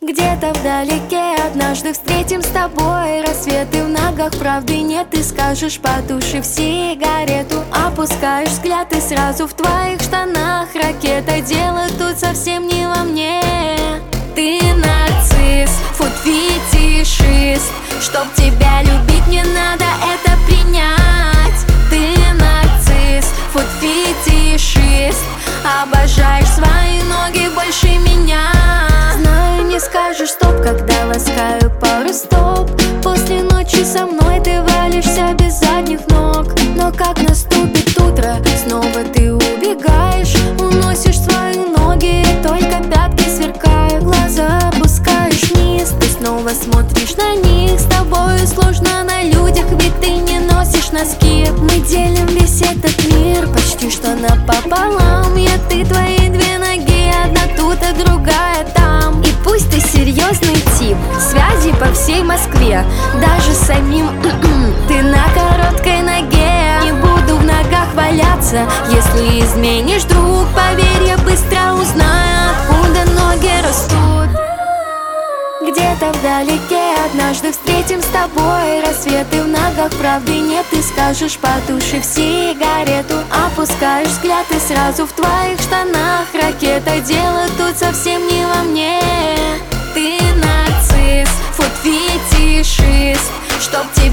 Где-то вдалеке однажды встретим с тобой рассветы в ногах, правды нет, ты скажешь, потушив сигарету. Опускаешь взгляд и сразу в твоих штанах ракета. Дело тут совсем не во мне. Ты нарцисс, фуд-фетишист. Чтоб тебя любить, не надо это принять. Ты нарцисс, фуд-фетишист. Обожаешь свои ноги больше меня. Знаю, не скажешь стоп, когда ласкаю пару стоп. После ночи со мной ты валишься без задних ног. Но как наступит утро, снова ты убегаешь. Уносишь свои ноги, только пятки сверкают. Глаза опускаешь вниз, ты снова смотришь на них. С тобою сложно на людях, ведь ты не носишь носки. Мы делим весь этот мир почти что напополам. Я, ты, твои две ноги, одна тут, а другая там. И пусть ты серьезный тип, связи по всей Москве, даже самим ты на короткой ноге. Не буду в ногах валяться, если изменишь, друг. Поверь, я быстро узнаю, откуда ноги растут. Где-то вдалеке однажды встретим с тобой рассветы в ногах, правды нет, ты скажешь, потушив сигарету. Опускаешь взгляд и сразу в твоих штанах ракета. Дело тут совсем не во мне. Ты нарцисс, фуд-фетишист. Чтоб тебя